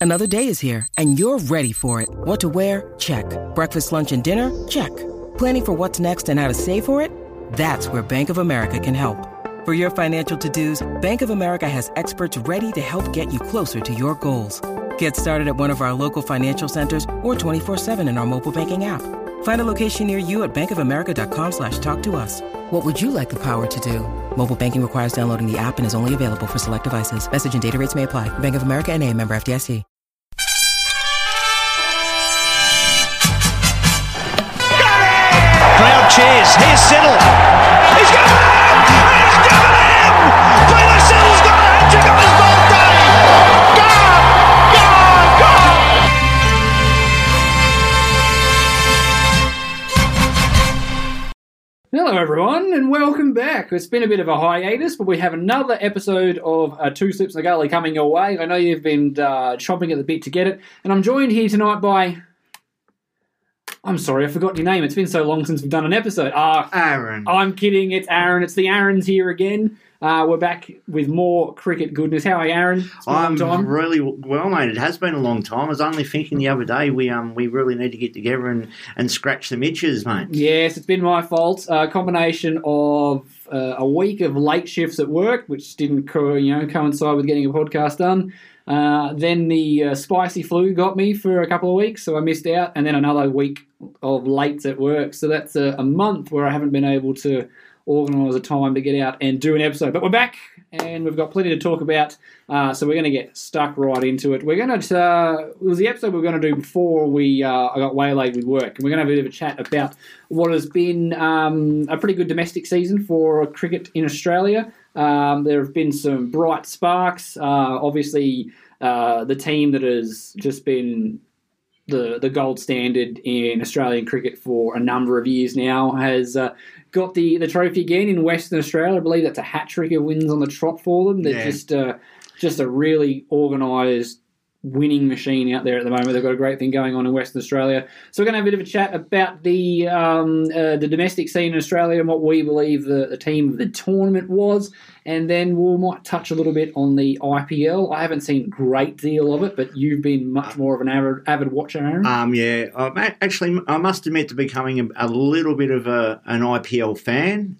Another day is here, and you're ready for it. What to wear? Check. Breakfast, lunch, and dinner? Check. Planning for what's next and how to save for it? That's where Bank of America can help. For your financial to-dos, Bank of America has experts ready to help get you closer to your goals. Get started at one of our local financial centers or 24/7 in our mobile banking app. Find a location near you at bankofamerica.com/talktous. What would you like the power to do? Mobile banking requires downloading the app and is only available for select devices. Message and data rates may apply. Bank of America N.A., member FDIC. Crowd cheers. Here's Siddle. He's got him! He's got him! Taylor Siddle's got a hat-trick on his birthday! Go! Go! Go! Hello everyone and welcome back. It's been a bit of a hiatus, but we have another episode of Two Slips in the Gully coming your way. I know you've been chomping at the bit to get it, and I'm joined here tonight by... I'm sorry, I forgot your name. It's been so long since we've done an episode. Aaron. I'm kidding. It's Aaron. It's the Aarons here again. We're back with more cricket goodness. How are you, Aaron? It's been a long time. Really well, mate. It has been a long time. I was only thinking the other day we really need to get together and scratch some itches, mate. Yes, it's been my fault. A combination of a week of late shifts at work, which didn't coincide with getting a podcast done. Then the spicy flu got me for a couple of weeks, so I missed out. And then another week of lates at work. So that's a month where I haven't been able to organise a time to get out and do an episode. But we're back, and we've got plenty to talk about, so we're going to get stuck right into it. We're going to... it was the episode we were going to do before I got waylaid with work, and we're going to have a bit of a chat about what has been a pretty good domestic season for cricket in Australia. There have been some bright sparks. Obviously, the team that has just been the gold standard in Australian cricket for a number of years now has got the trophy again in Western Australia. I believe that's a hat-trick of wins on the trot for them. They're just a really organised winning machine out there at the moment. They've got a great thing going on in Western Australia. So we're going to have a bit of a chat about the domestic scene in Australia and what we believe the team of the tournament was. And then we might touch a little bit on the IPL. I haven't seen a great deal of it, but you've been much more of an avid watcher, Aaron. Yeah. Actually, I must admit to becoming a little bit of an IPL fan.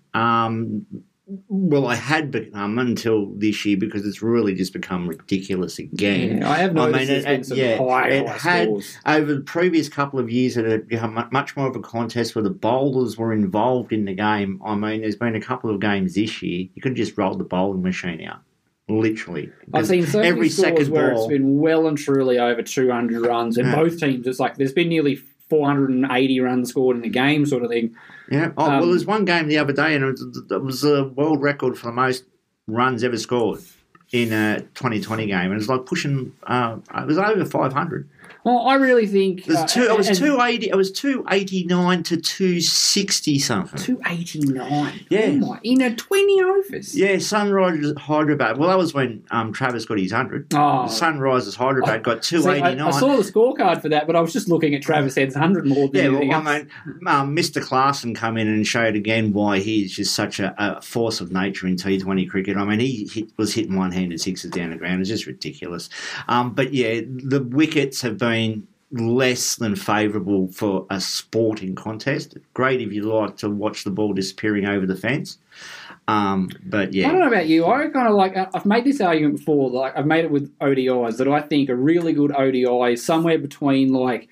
Well, I had become until this year because it's really just become ridiculous again. Yeah, I have noticed there's been some high scores. Over the previous couple of years, it had become much more of a contest where the bowlers were involved in the game. I mean, there's been a couple of games this year. You could just roll the bowling machine out. Literally. I've seen so many scores where it's been well and truly over 200 runs. And both teams, it's like there's been nearly 480 runs scored in the game sort of thing. Yeah. Well, there's one game the other day, and it was a world record for the most runs ever scored in a 2020 game. And it was like pushing, it was over 500. Well, I really think... It was 280. It was 289 to 260 something. 289? Yeah. Oh in 20 overs? Yeah, Sunrisers Hyderabad. Well, that was when Travis got his 100. Oh. Sunrisers Hyderabad got 289. I saw the scorecard for that, but I was just looking at Travis Head's 100 more than anything else. I mean, Mr. Clarkson come in and showed again why he's just such a force of nature in T20 cricket. I mean, he was hitting one-handed sixes down the ground. It's just ridiculous. But, yeah, the wickets have been less than favourable for a sporting contest. Great if you like to watch the ball disappearing over the fence. But yeah, I don't know about you. I kind of like. I've made this argument before. Like I've made it with ODIs that I think a really good ODI is somewhere between like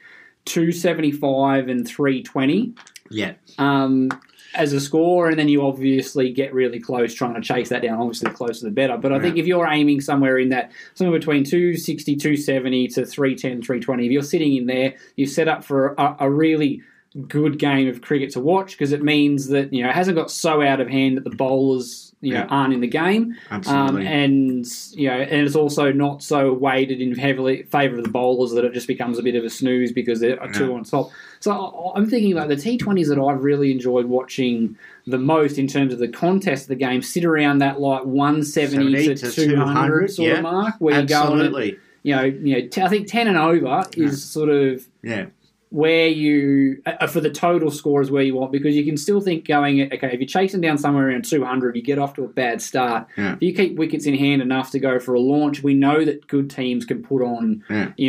275 and 320. Yeah. As a score, and then you obviously get really close trying to chase that down. Obviously, the closer the better. But I think if you're aiming somewhere in that, somewhere between 260, 270 to 310, 320, if you're sitting in there, you're set up for a really good game of cricket to watch because it means that it hasn't got so out of hand that the bowlers aren't in the game. Absolutely. And it's also not so weighted in heavily favour of the bowlers that it just becomes a bit of a snooze because they're two on top. So I'm thinking like the T20s that I've really enjoyed watching the most in terms of the contest of the game sit around that like 170 to 200 sort of mark where you're going. I think 10 and over is sort of where you for the total score is where you want, because you can still think going, okay, if you're chasing down somewhere around 200, you get off to a bad start. Yeah. If you keep wickets in hand enough to go for a launch, we know that good teams can put on,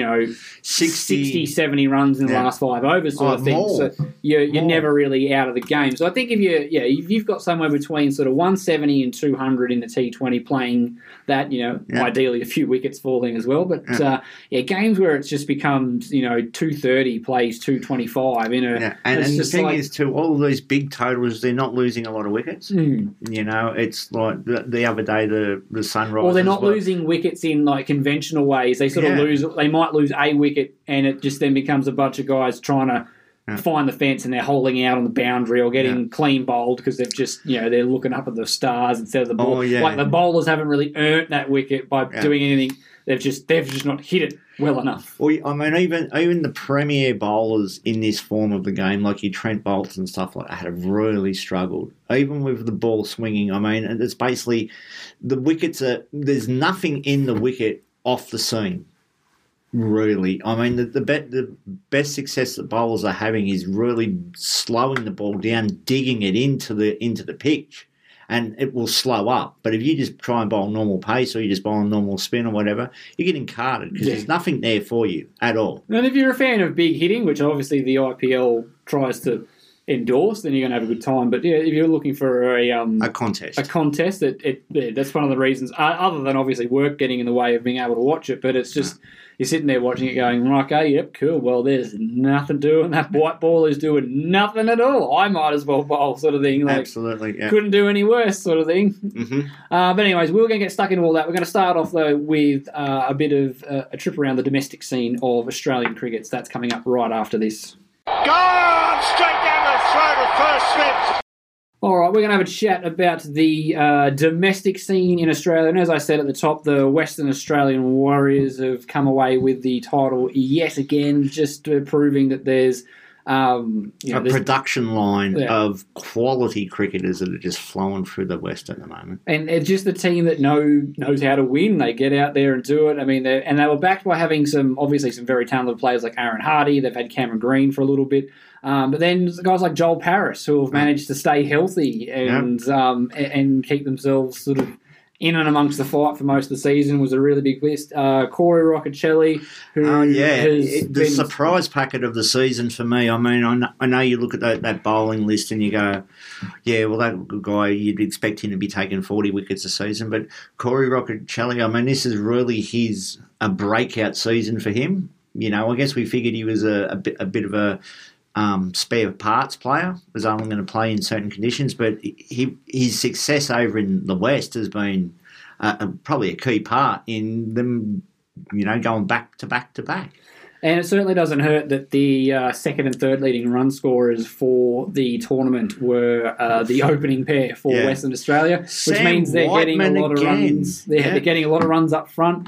60, 70 runs in the last 5 overs sort of thing. More. So you're never really out of the game. So I think if you've got somewhere between sort of 170 and 200 in the T20 playing that, ideally a few wickets falling as well. But games where it's just becomes 230 plays 225 in a. And the thing is, too, all of these big totals, they're not losing a lot of wickets. It's like the other day the Sunrise. Or they're not losing wickets in like conventional ways. They sort of lose. They might lose a wicket, and it just then becomes a bunch of guys trying to find the fence, and they're holding out on the boundary or getting clean bowled because they've just they're looking up at the stars instead of the ball. Like the bowlers haven't really earned that wicket by doing anything. They've just not hit it well enough. Well, I mean, even the premier bowlers in this form of the game, like your Trent Bolts and stuff like that, have really struggled. Even with the ball swinging, I mean, it's basically the wickets there's nothing in the wicket off the seam. Really, I mean, the best success that bowlers are having is really slowing the ball down, digging it into the pitch. And it will slow up. But if you just try and bowl normal pace, or you just bowl a normal spin or whatever, you're getting carted because there's nothing there for you at all. And if you're a fan of big hitting, which obviously the IPL tries to endorse, then you're going to have a good time. But if you're looking for a contest, that's one of the reasons. Other than obviously work getting in the way of being able to watch it, but it's just you're sitting there watching it, going, okay, yep, cool. Well, there's nothing doing. That white ball is doing nothing at all. I might as well bowl, sort of thing. Like, absolutely, yeah. Couldn't do any worse, sort of thing. Mm-hmm. But anyways, we're going to get stuck into all that. We're going to start off though with a bit of a trip around the domestic scene of Australian cricket. So that's coming up right after this. Gone straight down the throat of first slip. All right, we're going to have a chat about the domestic scene in Australia. And as I said at the top, the Western Australian Warriors have come away with the title yet again, just proving that there's a production line of quality cricketers that are just flowing through the West at the moment. And it's just a team that knows how to win. They get out there and do it. I mean, they were backed by having some very talented players like Aaron Hardy. They've had Cameron Green for a little bit. But then guys like Joel Paris, who have managed to stay healthy and keep themselves sort of in and amongst the fight for most of the season, was a really big list. Corey Roccacelli, who has the surprise packet of the season for me. I mean, I know you look at that bowling list and you go, yeah, well, that good guy, you'd expect him to be taking 40 wickets a season. But Corey Roccacelli, I mean, this is really a breakout season for him. I guess we figured he was a bit of a spare parts player, was only going to play in certain conditions, but his success over in the West has been probably a key part in them, going back to back to back. And it certainly doesn't hurt that the second and third leading run scorers for the tournament were the opening pair for Western Australia, which means they're getting a lot of runs. They're getting a lot of runs up front.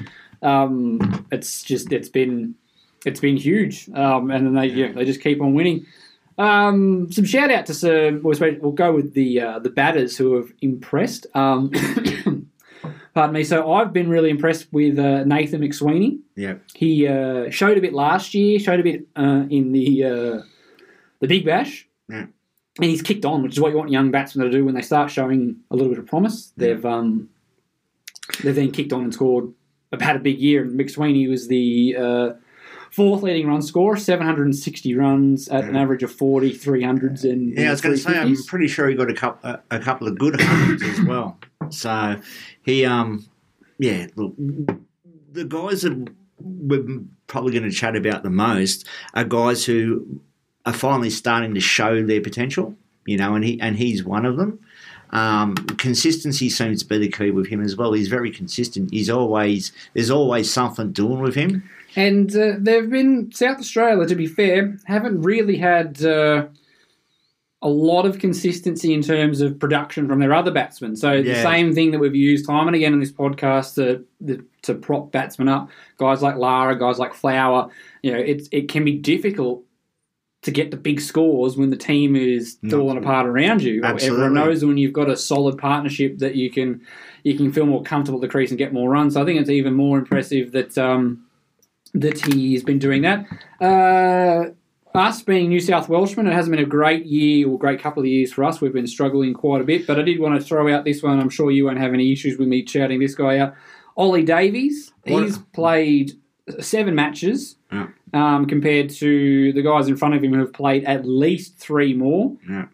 It's been huge, and then they just keep on winning. Some shout out to some. We'll go with the batters who have impressed. Pardon me. So I've been really impressed with Nathan McSweeney. Yeah, he showed a bit last year. Showed a bit in the Big Bash. Yeah. And he's kicked on, which is what you want young batsmen to do when they start showing a little bit of promise. Yeah. They've then kicked on and scored. Have had a big year. And McSweeney was the fourth leading run scorer, 760 runs at an average of 40, 300s and I was going to say, I'm pretty sure he got a couple of good hundreds as well. So he, look, the guys that we're probably going to chat about the most are guys who are finally starting to show their potential, and he's one of them. Consistency seems to be the key with him as well. He's very consistent. There's always something doing with him. And they've been, South Australia, to be fair, haven't really had a lot of consistency in terms of production from their other batsmen. So the same thing that we've used time and again on this podcast to prop batsmen up, guys like Lara, guys like Flower, it can be difficult to get the big scores when the team is falling apart around you. Absolutely. Everyone knows when you've got a solid partnership that you can feel more comfortable at the crease and get more runs. So I think it's even more impressive that he's been doing that. us being New South Welshmen, it hasn't been a great year or great couple of years for us. We've been struggling quite a bit, but I did want to throw out this one. I'm sure you won't have any issues with me shouting this guy out. Ollie Davies, he's played 7 matches compared to the guys in front of him who have played at least 3 more. Yeah.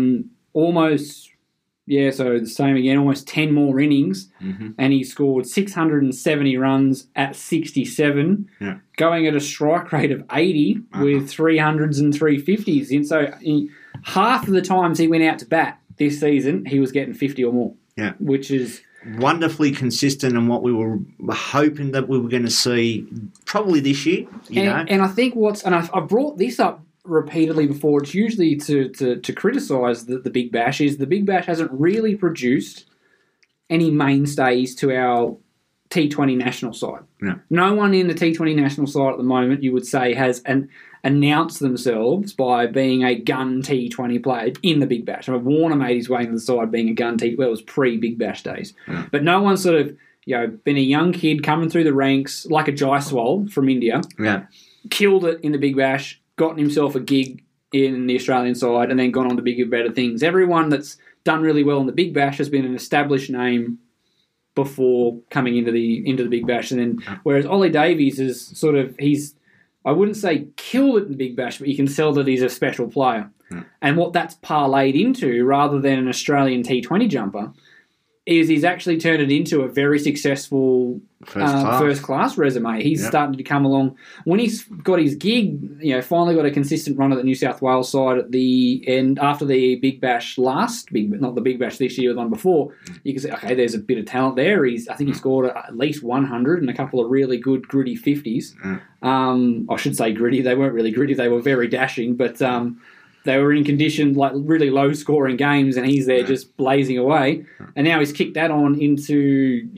So the same again, almost 10 more innings, and he scored 670 runs at 67, going at a strike rate of 80 with 300s and 350s. And so half of the times he went out to bat this season, he was getting 50 or more, which is wonderfully consistent in what we were hoping that we were going to see probably this year. And I think I've brought this up repeatedly before, it's usually to criticise the Big Bash, is the Big Bash hasn't really produced any mainstays to our T20 national side. No one in the T20 national side at the moment, you would say, has announced themselves by being a gun T20 player in the Big Bash. Warner made his way into the side being a gun T20, well, it was pre-Big Bash days. But no one's sort of been a young kid coming through the ranks like a Jaiswal from India, killed it in the Big Bash, gotten himself a gig in the Australian side, and then gone on to bigger, better things. Everyone that's done really well in the Big Bash has been an established name before coming into the Big Bash. And then, whereas Ollie Davies is sort of, I wouldn't say killed it in the Big Bash, but you can tell that he's a special player. And what that's parlayed into, rather than an Australian T20 jumper, is he's actually turned it into a very successul first class resume. He's starting to come along. When he's got his gig, finally got a consistent run at the New South Wales side at the end after the Big Bash not the Big Bash this year, the one before, you can say, okay, there's a bit of talent there. I think he scored at least 100 and a couple of really good gritty 50s. I should say gritty. They weren't really gritty. They were very dashing, but they were in condition like really low-scoring games, and he's there just blazing away. And now he's kicked that on into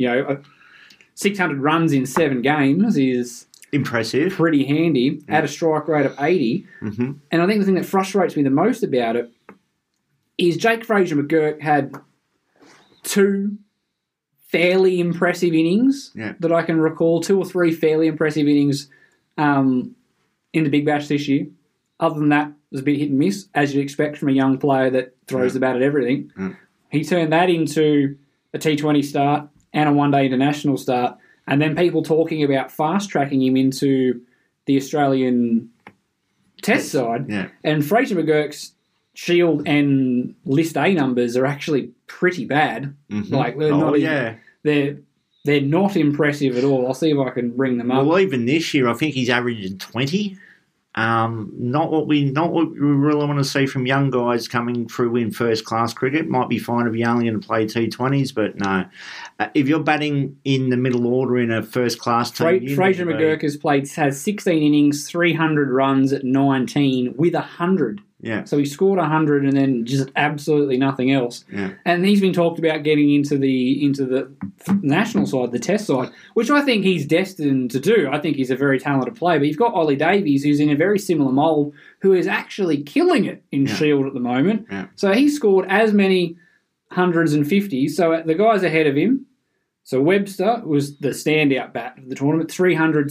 600 runs in 7 games is impressive, pretty handy at a strike rate of 80. And I think the thing that frustrates me the most about it is Jake Fraser-McGurk had 2 fairly impressive innings that I can recall, 2 or 3 fairly impressive innings in the Big Bash this year. Other than that, it was a bit hit and miss, as you'd expect from a young player that throws the bat at everything. He turned that into a T20 start and a one-day international start, and then people talking about fast-tracking him into the Australian Test side. And Fraser-McGurk's Shield and List A numbers are actually pretty bad. Like they're not impressive at all. I'll see if I can bring them up. Well, even this year, I think he's averaging 20. Not what we really want to see from young guys coming through in first class cricket. Might be fine if you're only going to play T20s, but no. If you're batting in the middle order in a first class team, Fraser-McGurk has 16 innings, 300 runs at 19 with 100. So he scored 100 and then just absolutely nothing else. And he's been talked about getting into the national side, the Test side, which I think he's destined to do. I think he's a very talented player. But you've got Ollie Davies, who's in a very similar mould, who is actually killing it in Shield at the moment. So he scored as many 100s and 50s. So the guys ahead of him, so Webster was the standout bat of the tournament, 300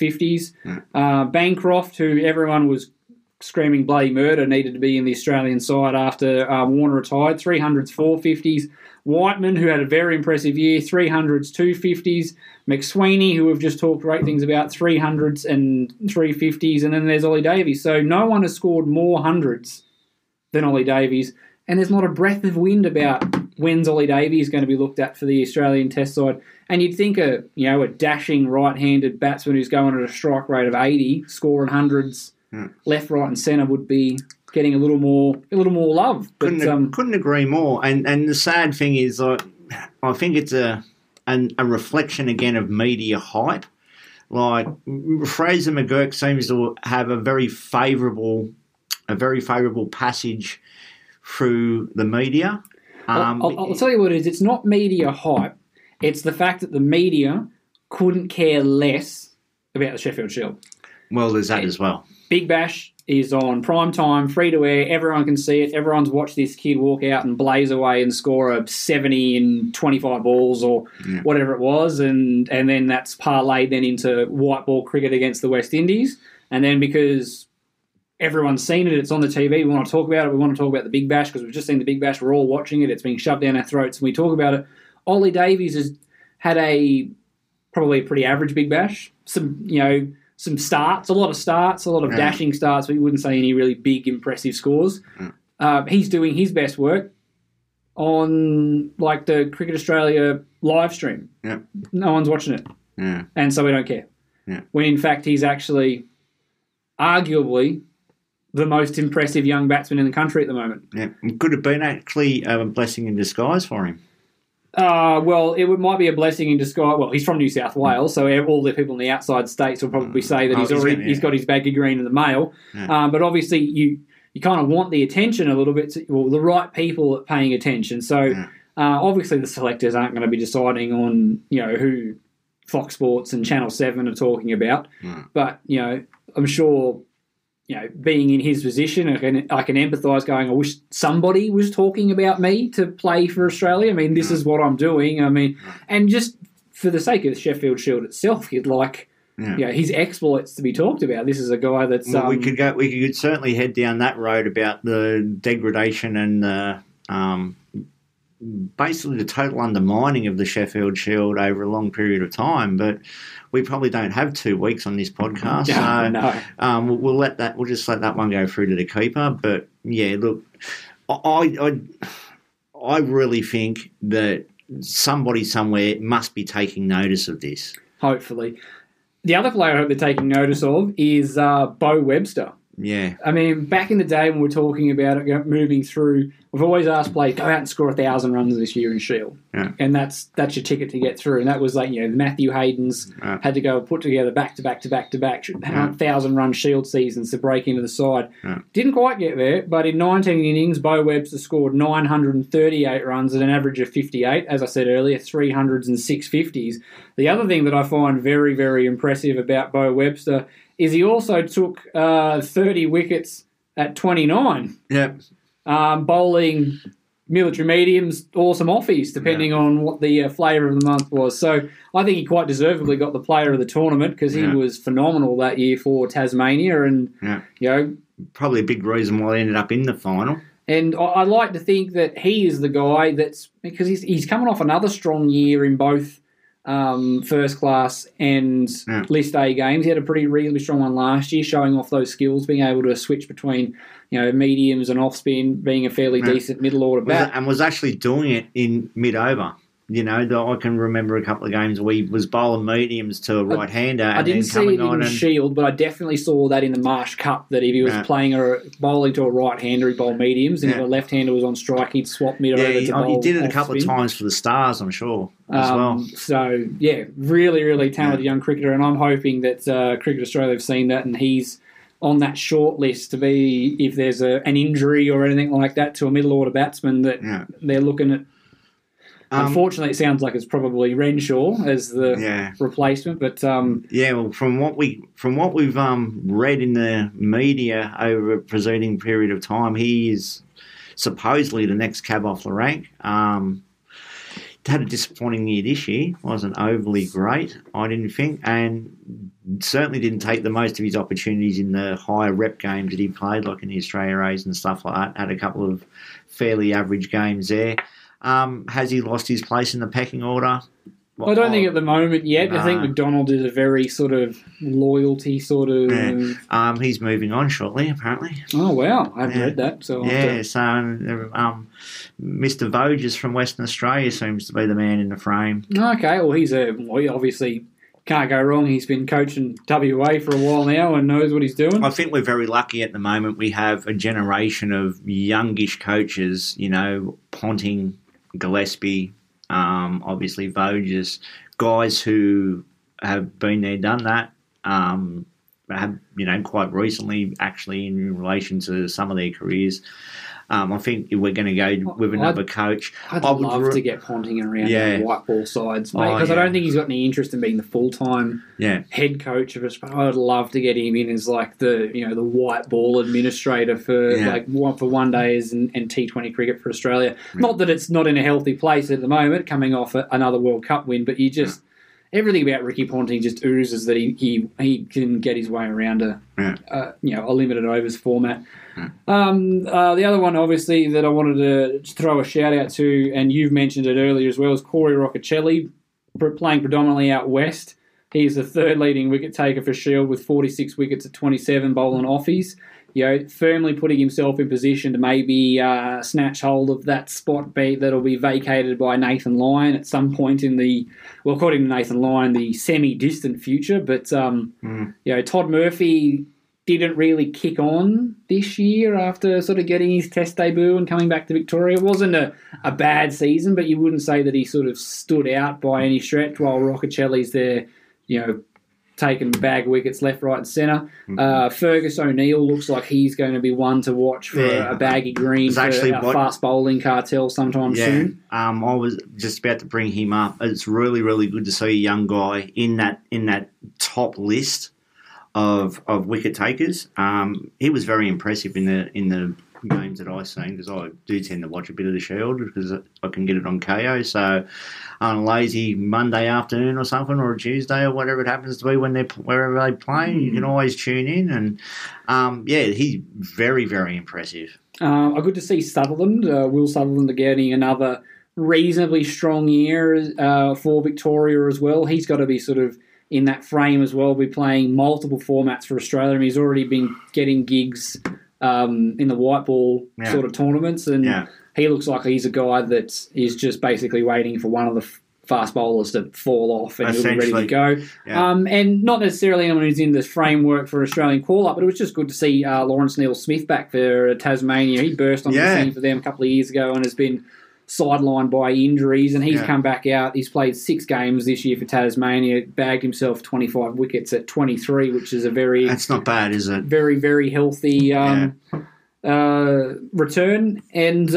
650s. Bancroft, who everyone was screaming bloody murder, needed to be in the Australian side after Warner retired, 300s 450s. Whiteman, who had a very impressive year, 300s 250s. McSweeney, who we've just talked great things about, 300s and 350s. And then there's Ollie Davies. So no one has scored more hundreds than Ollie Davies. And there's not a breath of wind about when's Ollie Davies going to be looked at for the Australian Test side. And you'd think a dashing right-handed batsman who's going at a strike rate of 80, scoring hundreds left, right, and centre would be getting a little more love. But, couldn't agree more. And the sad thing is, I think it's a reflection again of media hype. Like Fraser-McGurk seems to have a very favourable passage through the media. I'll tell you what it is. It's not media hype. It's the fact that the media couldn't care less about the Sheffield Shield. Well, there's that as well. Big Bash is on prime time, free to air. Everyone can see it. Everyone's watched this kid walk out and blaze away and score a 70 in 25 balls or whatever it was, and then that's parlayed then into white ball cricket against the West Indies. And then because everyone's seen it. It's on the TV. We want to talk about it. We want to talk about the Big Bash because we've just seen the Big Bash. We're all watching it. It's being shoved down our throats, and we talk about it. Ollie Davies has had probably a pretty average Big Bash. Some starts, a lot of dashing starts, but you wouldn't say any really big, impressive scores. He's doing his best work on like the Cricket Australia live stream. Yeah. No one's watching it. Yeah. And so we don't care. Yeah. When in fact he's actually arguably the most impressive young batsman in the country at the moment. Yeah. Could have been actually a blessing in disguise for him. Well, might be a blessing in disguise. Well, he's from New South Wales, so all the people in the outside states will probably say that he's got his bag of green in the mail. Yeah. But obviously, you kind of want the attention a little bit. The right people are paying attention. So obviously, the selectors aren't going to be deciding on who Fox Sports and Channel 7 are talking about. But I'm sure. Being in his position, I can empathise going, I wish somebody was talking about me to play for Australia. I mean, this is what I'm doing. I mean, and just for the sake of the Sheffield Shield itself, he'd like his exploits to be talked about. This is a guy that's... Well, we could certainly head down that road about the degradation and basically the total undermining of the Sheffield Shield over a long period of time, but... We probably don't have 2 weeks on this podcast, no. We'll just let that one go through to the keeper. But yeah, look, I really think that somebody somewhere must be taking notice of this. Hopefully, the other player I hope they're taking notice of is Bo Webster. Yeah, I mean, back in the day when we were talking about it, moving through, we've always asked players, go out and score 1,000 runs this year in Shield. Yeah. And that's your ticket to get through. And that was like, the Matthew Haydens had to go put together back-to-back 1,000-run Shield seasons to break into the side. Yeah. Didn't quite get there, but in 19 innings, Bo Webster scored 938 runs at an average of 58. As I said earlier, 300s and 650s. The other thing that I find very, very impressive about Bo Webster is he also took 30 wickets at 29. Yep. Bowling military mediums, awesome offies, depending on what the flavour of the month was. So I think he quite deservedly got the player of the tournament because he was phenomenal that year for Tasmania. And, probably a big reason why he ended up in the final. And I like to think that he is the guy because he's coming off another strong year in both first class and List A games. He had a reasonably strong one last year, showing off those skills, being able to switch between mediums and off spin, being a fairly decent middle order bat, and was actually doing it in mid over. I can remember a couple of games where he was bowling mediums to a right hander. I didn't see it in Shield, but I definitely saw that in the Marsh Cup. That if he was playing or bowling to a right hander, he'd bowl mediums, and if a left hander was on strike, he'd swap mid over to bowl. He did it a couple spin. of times for the Stars, I'm sure, as well. So really, really talented young cricketer, and I'm hoping that Cricket Australia have seen that, and he's on that short list to be if there's an injury or anything like that to a middle order batsman that they're looking at. Unfortunately, it sounds like it's probably Renshaw as the replacement, but well, from what we've read in the media over a preceding period of time, he is supposedly the next cab off the rank. Had a disappointing year this year, wasn't overly great, I didn't think, and certainly didn't take the most of his opportunities in the higher rep games that he played, like in the Australia A's and stuff like that. Had a couple of fairly average games there. Has he lost his place in the pecking order? I don't think at the moment yet. I think McDonald is a very sort of loyalty sort of... Yeah. He's moving on shortly, apparently. Oh, wow. I haven't read that. So Mr. Voges from Western Australia seems to be the man in the frame. Okay, well, he obviously can't go wrong. He's been coaching WA for a while now and knows what he's doing. I think we're very lucky at the moment. We have a generation of youngish coaches, Ponting, Gillespie, obviously Voges, guys who have been there, done that, have, quite recently actually in relation to some of their careers. I think we're going to go with another coach. I'd love to get Ponting around the white ball sides, mate, because I don't think he's got any interest in being the full-time head coach of us. But I'd love to get him in as like the the white ball administrator for for one days and T20 cricket for Australia. Not that it's not in a healthy place at the moment, coming off another World Cup win, but you just everything about Ricky Ponting just oozes that he can get his way around a limited overs format. The other one, obviously, that I wanted to throw a shout out to, and you've mentioned it earlier as well, is Corey Roccacelli, playing predominantly out west. He's the third leading wicket taker for Shield with 46 wickets at 27 bowling offies. Firmly putting himself in position to maybe snatch hold of that spot that'll be vacated by Nathan Lyon at some point in according to Nathan Lyon, the semi-distant future. But, Todd Murphy didn't really kick on this year after sort of getting his test debut and coming back to Victoria. It wasn't a bad season, but you wouldn't say that he sort of stood out by any stretch, while Roccacelli's there, taking bag wickets left, right and centre. Fergus O'Neill looks like he's going to be one to watch for a baggy green for a fast bowling cartel sometime soon. I was just about to bring him up. It's really, really good to see a young guy in that top list of wicket takers. He was very impressive in the games that I've seen, because I do tend to watch a bit of the Shield because I can get it on KO. So on a lazy Monday afternoon or something, or a Tuesday or whatever it happens to be wherever they play, you can always tune in. And he's very, very impressive. Good to see Sutherland, Will Sutherland, getting another reasonably strong year for Victoria as well. He's got to be sort of in that frame as well, be playing multiple formats for Australia. I mean, he's already been getting gigs in the white ball sort of tournaments, and he looks like he's a guy that is just basically waiting for one of the fast bowlers to fall off and he'll be ready to go. And not necessarily anyone who's in the framework for an Australian call-up, but it was just good to see Lawrence Neil-Smith back for Tasmania. He burst on the scene for them a couple of years ago and has been sidelined by injuries, and he's come back out. He's played 6 games this year for Tasmania, bagged himself 25 wickets at 23, which is a very... That's not bad, is it? Very, very healthy return. And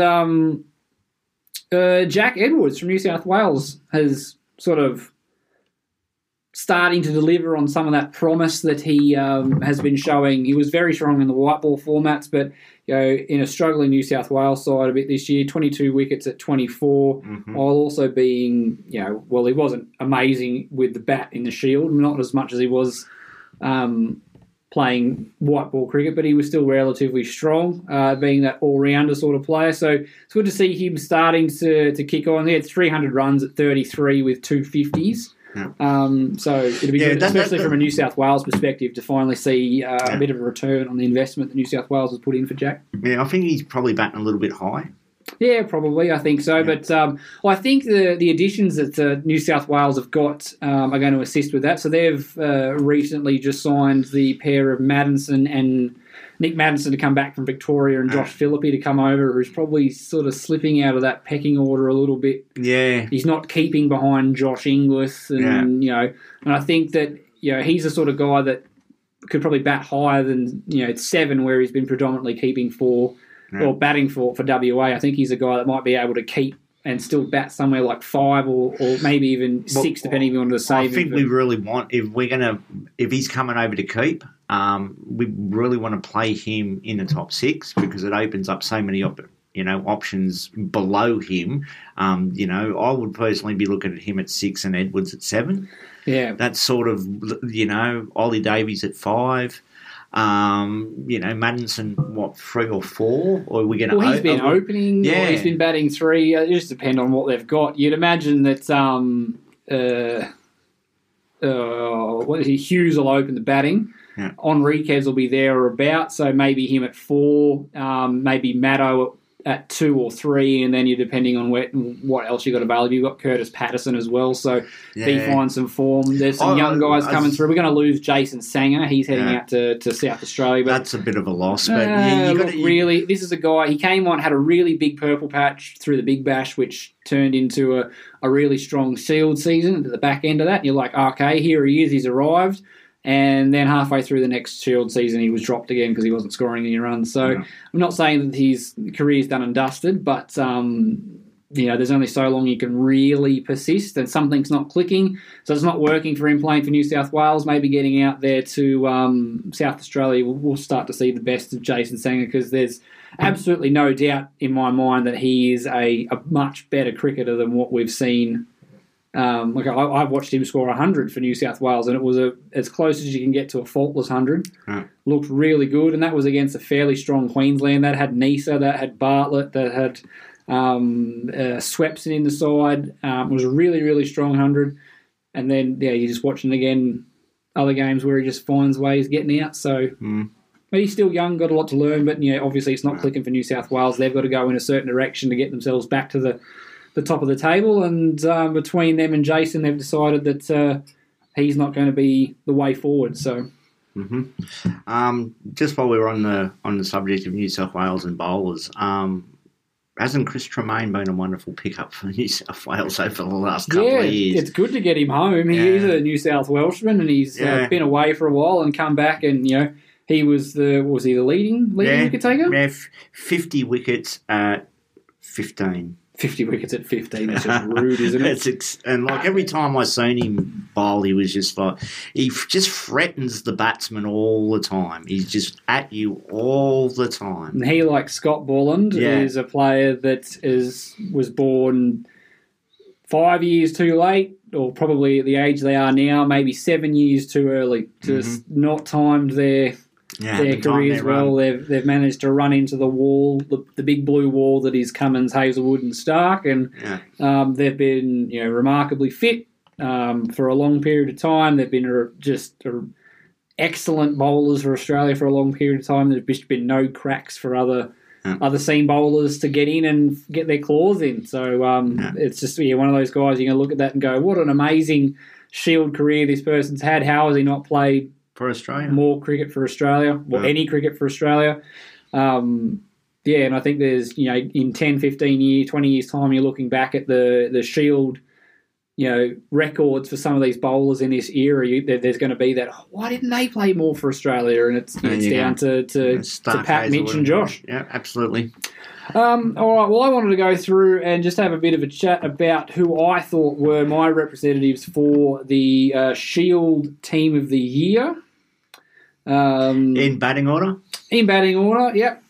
Jack Edwards from New South Wales has sort of starting to deliver on some of that promise that he has been showing. He was very strong in the white ball formats, but in a struggling New South Wales side a bit this year, 22 wickets at 24, while also being, he wasn't amazing with the bat in the Shield, not as much as he was playing white ball cricket, but he was still relatively strong, being that all-rounder sort of player. So it's good to see him starting to kick on. He had 300 runs at 33 with 250s. So it'll be good, especially from a New South Wales perspective, to finally see a bit of a return on the investment that New South Wales has put in for Jack. Yeah, I think he's probably batting a little bit high. Yeah, probably. I think so. Yeah. But I think the additions that New South Wales have got are going to assist with that. So they've recently just signed the pair of Maddinson and Nick Maddinson to come back from Victoria, and Josh Phillippe to come over, who's probably sort of slipping out of that pecking order a little bit. Yeah. He's not keeping behind Josh Inglis, and and I think that he's the sort of guy that could probably bat higher than 7, where he's been predominantly keeping 4 or batting for WA. I think he's a guy that might be able to keep and still bat somewhere like 5 or maybe even 6, depending on the save. I think we really want, if he's coming over to keep, we really want to play him in the top 6, because it opens up so many options below him. I would personally be looking at him at 6 and Edwards at 7. Yeah, that's sort of Ollie Davies at 5. Maddinson, 3 or 4? Or are we going to? Well, he's been opening. Yeah, or he's been batting 3. It just depends on what they've got. You'd imagine that Hughes will open the batting. Yeah. Enriquez will be there or about, so maybe him at 4, maybe Maddo at 2 or 3, and then you're depending on what else you got available. You've got Curtis Patterson as well, so if he finds some form. There's some young guys coming through. We're going to lose Jason Sanger. He's heading out to South Australia. But that's a bit of a loss. But really, this is a guy, he came on, had a really big purple patch through the Big Bash, which turned into a really strong Shield season at the back end of that. And you're like, okay, here he is, he's arrived. And then halfway through the next Shield season, he was dropped again because he wasn't scoring any runs. So I'm not saying that his career's done and dusted, but there's only so long you can really persist, and something's not clicking. So it's not working for him playing for New South Wales. Maybe getting out there to South Australia, we'll start to see the best of Jason Sanger, because there's absolutely no doubt in my mind that he is a much better cricketer than what we've seen I've watched him score 100 for New South Wales, and it was as close as you can get to a faultless 100. Right. Looked really good, and that was against a fairly strong Queensland. That had Nisa, that had Bartlett, that had Swepson in the side. It was a really, really strong 100. And then, you're just watching again other games where he just finds ways getting out. So but he's still young, got a lot to learn, but obviously it's not clicking for New South Wales. They've got to go in a certain direction to get themselves back to the top of the table, and between them and Jason, they've decided that he's not going to be the way forward. So, just while we're on the subject of New South Wales and bowlers, hasn't Chris Tremaine been a wonderful pickup for New South Wales over the last couple of years? It's good to get him home. He is a New South Welshman, and he's been away for a while and come back, and he was the leading wicket taker? Yeah, 50 wickets at 15. 50 wickets at 15. That's just rude, isn't it? And every time I seen him bowl, he was just he just threatens the batsman all the time. He's just at you all the time. And he, like Scott Borland, is a player that was born 5 years too late, or probably at the age they are now, maybe 7 years too early. Just not timed their careers well. They've managed to run into the wall, the big blue wall that is Cummins, Hazelwood and Stark, and they've been remarkably fit for a long period of time. They've been excellent bowlers for Australia for a long period of time. There's just been no cracks for other seam bowlers to get in and get their claws in. So it's just one of those guys you're going to look at that and go, what an amazing Shield career this person's had. How has he not played for Australia, more cricket for Australia, or any cricket for Australia? And I think there's, in 10, 15 years, 20 years' time, you're looking back at the Shield, records for some of these bowlers in this era. There's going to be that, why didn't they play more for Australia? And it's down to Pat, Mitch and Josh. Yeah, absolutely. All right, well, I wanted to go through and just have a bit of a chat about who I thought were my representatives for the Shield Team of the Year. In batting order? In batting order, yep.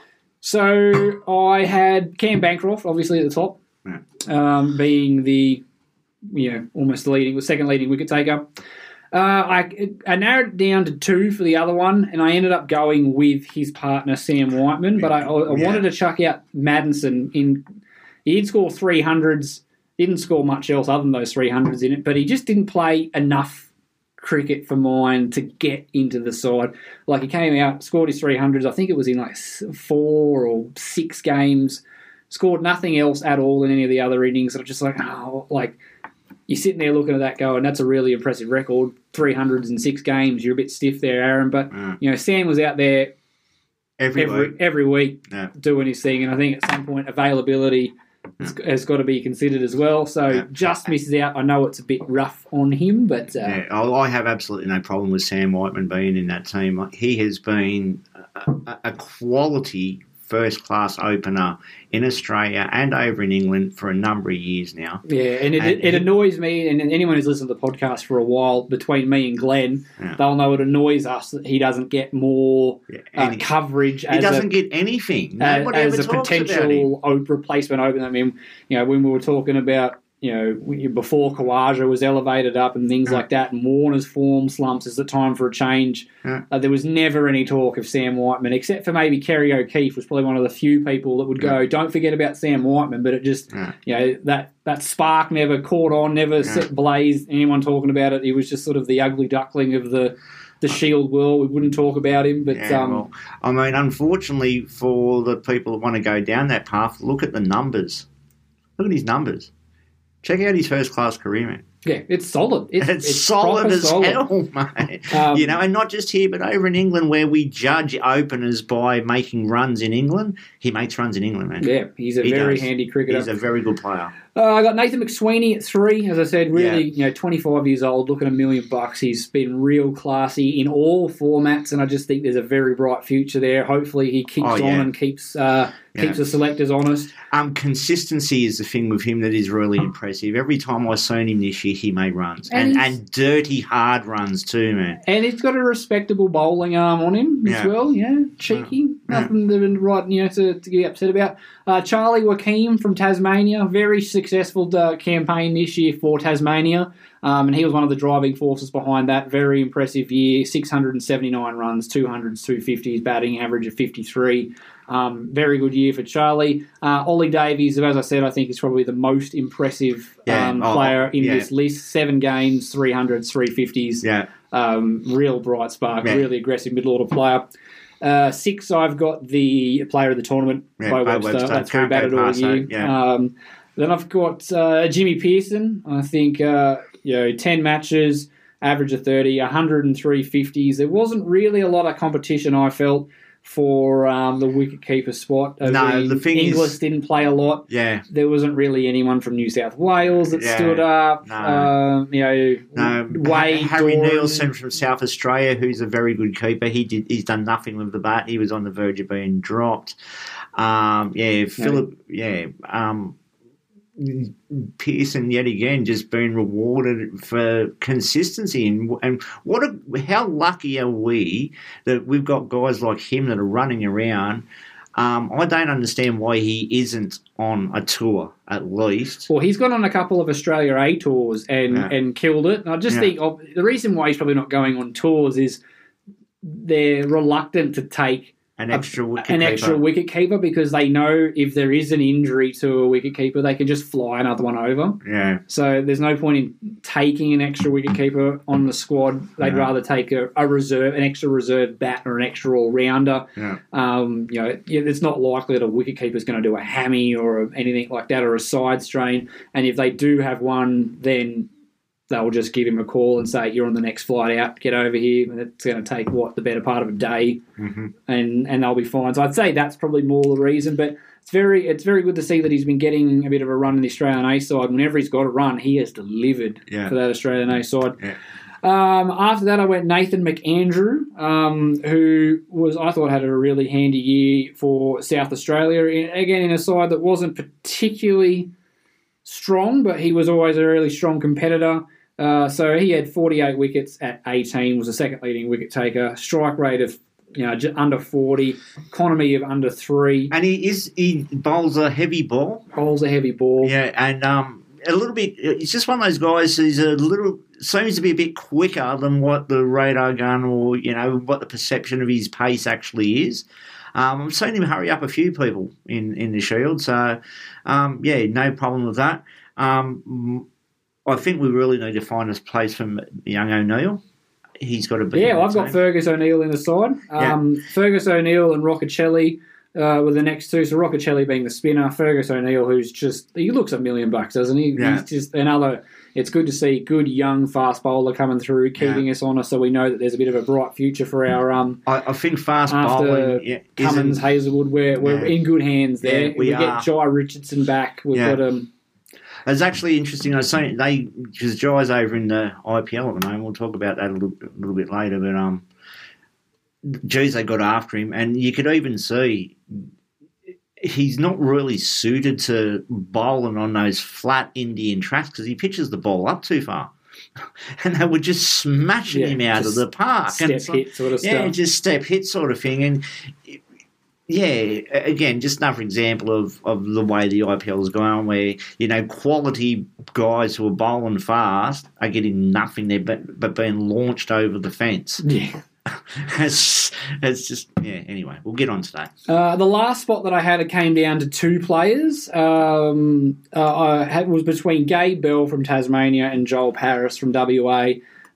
So I had Cam Bancroft, obviously, at the top, being the, almost the second leading wicket taker. I narrowed it down to two for the other one, and I ended up going with his partner, Sam Whiteman, but I wanted to chuck out Maddinson. He did score 300s, didn't score much else other than those 300s in it, but he just didn't play enough cricket for mine to get into the side. He came out, scored his 300s, I think it was in 4 or 6 games, scored nothing else at all in any of the other innings, and I'm just you're sitting there looking at that going, that's a really impressive record, 300s in 6 games. You're a bit stiff there, Aaron. But, Sam was out there every week doing his thing. And I think at some point availability has got to be considered as well. So just misses out. I know it's a bit rough on him, but... I have absolutely no problem with Sam Whiteman being in that team. He has been a quality first-class opener in Australia and over in England for a number of years now. Yeah, and it annoys me, and anyone who's listened to the podcast for a while, between me and Glenn, they'll know it annoys us that he doesn't get more coverage. He doesn't get anything. Nobody as ever a talks potential about him. replacement opener. I mean, when we were talking about, before Khawaja was elevated up and things like that, and Warner's form slumps, is the time for a change. There was never any talk of Sam Whiteman, except for maybe Kerry O'Keefe was probably one of the few people that would go, don't forget about Sam Whiteman, but it just, that spark never caught on, never set blaze anyone talking about it. He was just sort of the ugly duckling of the Shield world. We wouldn't talk about him, but... unfortunately for the people that want to go down that path, look at the numbers. Look at his numbers. Check out his first-class career, man. Yeah, it's solid. It's solid as solid. hell, mate. And not just here, but over in England, where we judge openers by making runs in England. He makes runs in England, man. Yeah, he's a very handy cricketer. He's a very good player. I got Nathan McSweeney at 3, as I said, really, 25 years old, looking $1 million. He's been real classy in all formats, and I just think there's a very bright future there. Hopefully he keeps on and keeps the selectors honest. Consistency is the thing with him that is really impressive. Every time I've seen him this year, he made runs. And dirty, hard runs too, man. And he's got a respectable bowling arm on him as well, cheeky. Nothing to get upset about. Charlie Wakeem from Tasmania, very successful campaign this year for Tasmania, and he was one of the driving forces behind that. Very impressive year, 679 runs, 200s, 250s, batting average of 53. Very good year for Charlie. Ollie Davies, as I said, I think is probably the most impressive player in this list. 7 games, 300s, 350s. Yeah. Real bright spark, really aggressive middle-order player. 6, I've got the player of the tournament, Bo Webster. That's who batted all year. Then I've got Jimmy Pearson. I think 10 matches, average of 30, 103 50s. There wasn't really a lot of competition, I felt, for the wicket-keeper spot. The thing Inglis didn't play a lot. Yeah. There wasn't really anyone from New South Wales that stood up. Wade Harry Doran. Nielsen from South Australia, who's a very good keeper. He's done nothing with the bat. He was on the verge of being dropped. Pearson yet again just being rewarded for consistency, and how lucky are we that we've got guys like him that are running around. I don't understand why he isn't on a tour at least. Well, he's gone on a couple of Australia A tours and killed it. And I just think the reason why he's probably not going on tours is they're reluctant to take an extra wicket keeper because they know if there is an injury to a wicket keeper, they can just fly another one over. Yeah. So there's no point in taking an extra wicket keeper on the squad. They'd rather take an extra reserve bat or an extra all rounder. Yeah. It's not likely that a wicket keeper is going to do a hammy or anything like that or a side strain. And if they do have one, then they'll just give him a call and say, you're on the next flight out, get over here. And it's going to take, the better part of a day, and they'll be fine. So I'd say that's probably more the reason. But it's very good to see that he's been getting a bit of a run in the Australian A side. Whenever he's got a run, he has delivered for that Australian A side. Yeah. After that, I went Nathan McAndrew, who I thought had a really handy year for South Australia. Again, in a side that wasn't particularly strong, but he was always a really strong competitor. So he had 48 wickets at 18, was the second leading wicket taker, strike rate of under 40, economy of under 3. And he bowls a heavy ball. Yeah, and a little bit. It's just one of those guys who's seems to be a bit quicker than what the radar gun or what the perception of his pace actually is. I've seen him hurry up a few people in the Shield, so no problem with that. I think we really need to find a place for young O'Neill. He's got to be. Yeah, I've got Fergus O'Neill in the side. Fergus O'Neill and Roccacelli were the next two. So Roccacelli being the spinner, Fergus O'Neill, he looks $1 million, doesn't he? Yeah. He's just another. It's good to see good young fast bowler coming through, keeping us honest, so we know that there's a bit of a bright future for our. I think fast bowling. Cummins, Hazelwood, we're in good hands there. We get Jai Richardson back. We've got It's actually interesting. I was saying because Jai's over in the IPL at the moment. We'll talk about that a little bit later. But they got after him, and you could even see he's not really suited to bowling on those flat Indian tracks because he pitches the ball up too far. And they were just smashing him out of the park. Step hit sort of stuff. Yeah, just step hit sort of thing. And again, just another example of the way the IPL is going where, quality guys who are bowling fast are getting nothing there but being launched over the fence. Yeah. It's just, anyway, we'll get on to that. The last spot that I had, it came down to 2 players. Was between Gabe Bell from Tasmania and Joel Paris from WA.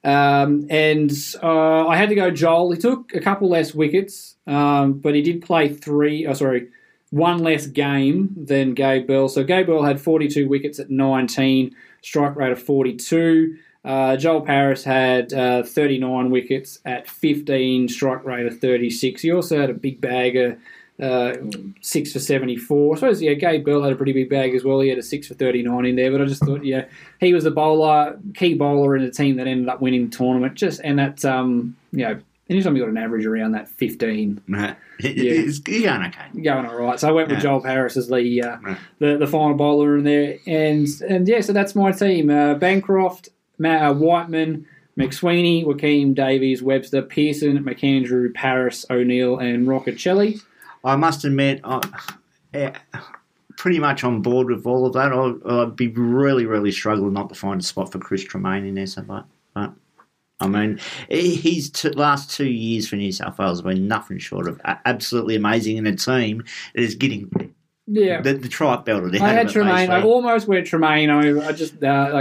I had to go Joel. He took a couple less wickets, but he did play one less game than Gabe Bell. So Gabe Bell had 42 wickets at 19, strike rate of 42. Joel Paris had 39 wickets at 15, strike rate of 36. He also had a big bag of 6 for 74. I suppose, Gabe Bell had a pretty big bag as well. He had a 6 for 39 in there, but I just thought, he was the key bowler in the team that ended up winning the tournament. And that's, anytime you got an average around that 15. It's going okay. Going all right. So I went with Joel Paris as the final bowler in there. And so that's my team. Bancroft, Whiteman, McSweeney, Joaquin, Davies, Webster, Pearson, McAndrew, Paris, O'Neill, and Roccacelli. I must admit, pretty much on board with all of that. I'd be really, really struggling not to find a spot for Chris Tremaine in there. So, but I mean, his last 2 years for New South Wales have been nothing short of absolutely amazing in a team that is getting the tripe belted out. I had Tremaine. I almost went Tremaine. I just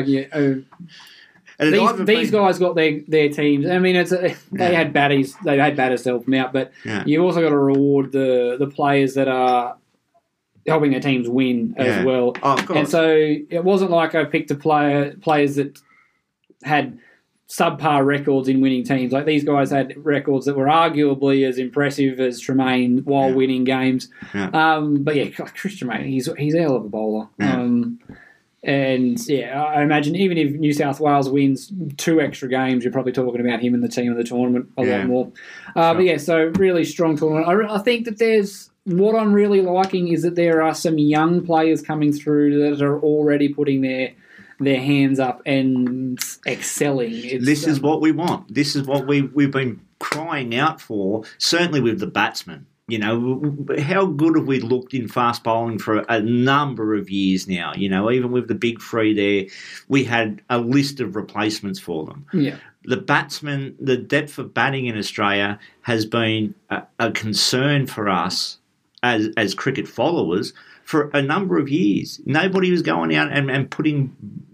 these guys got their teams. I mean, they had batters. They had batters to help them out, but you also got to reward the players that are helping their teams win as well. Oh, of course. And so it wasn't like I picked players that had subpar records in winning teams. Like these guys had records that were arguably as impressive as Tremaine while winning games. Yeah. But yeah, Chris Tremaine, he's a hell of a bowler. Yeah. And I imagine even if New South Wales wins 2 extra games, you're probably talking about him and the team of the tournament a lot more. But yeah, so really strong tournament. I think that what I'm really liking is that there are some young players coming through that are already putting their hands up and excelling. This is what we want. This is what we've been crying out for, certainly with the batsmen. You know, how good have we looked in fast bowling for a number of years now? You know, even with the big three there, we had a list of replacements for them. Yeah. The batsmen, the depth of batting in Australia has been a concern for us as cricket followers for a number of years. Nobody was going out and putting,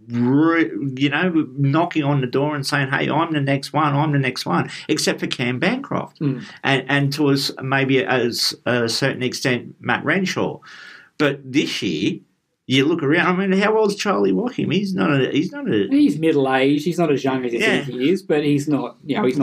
you know, knocking on the door and saying, hey, I'm the next one, except for Cam Bancroft. And to us, maybe a certain extent, Matt Renshaw. But this year, you look around, I mean, how old's Charlie Wachim? He's middle-aged. He's not as young as you think he is, but he's not,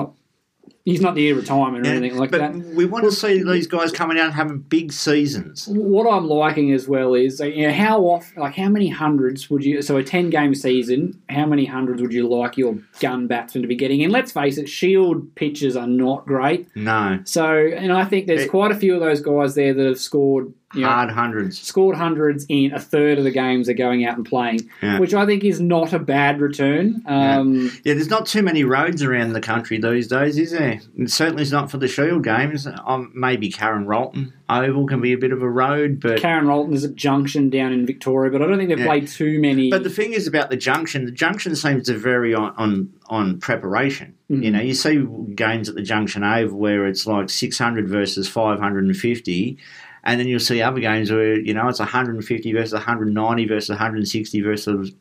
he's not near retirement or anything like that. We want to see these guys coming out and having big seasons. What I'm liking as well is, how many hundreds would you... So a 10-game season, how many hundreds would you like your gun batsman to be getting? And let's face it, Shield pitches are not great. No. So, and I think there's quite a few of those guys there that have scored... hundreds. Scored hundreds in a third of the games they're going out and playing, which I think is not a bad return. There's not too many roads around the country these days, is there? It certainly is not for the Shield games. Maybe Karen Rolton Oval can be a bit of a road, but... Karen Rolton is a junction down in Victoria, but I don't think they've played too many... But the thing is about the junction seems to vary on preparation. Mm-hmm. You know, you see games at the Junction Oval where it's like 600 versus 550, and then you'll see other games where, you know, it's 150 versus 190 versus 160 versus,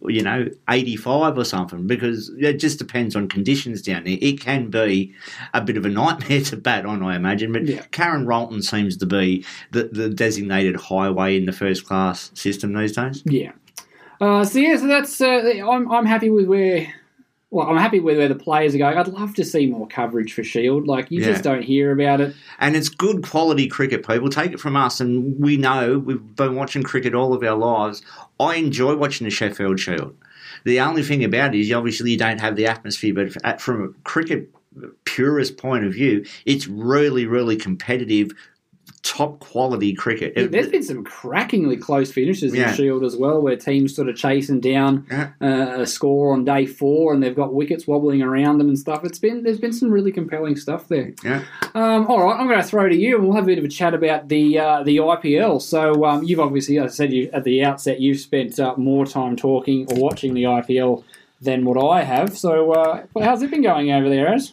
85 or something, because it just depends on conditions down there. It can be a bit of a nightmare to bat on, I imagine, but Karen Rolton seems to be the designated highway in the first class system these days. Yeah. So that's... I'm happy with where... Well, I'm happy with where the players are going. I'd love to see more coverage for Shield. You just don't hear about it. And it's good quality cricket, people. Take it from us, and we know we've been watching cricket all of our lives. I enjoy watching the Sheffield Shield. The only thing about it is, obviously, you don't have the atmosphere, but from a cricket purist point of view, it's really, really competitive, top quality cricket. There's been some crackingly close finishes in Shield as well, where teams sort of chasing down a score on day 4, and they've got wickets wobbling around them and stuff. There's been some really compelling stuff there. Yeah. All right, I'm going to throw to you, and we'll have a bit of a chat about the IPL. So you've obviously, as I said at the outset, you've spent more time talking or watching the IPL than what I have. So how's it been going over there, Az?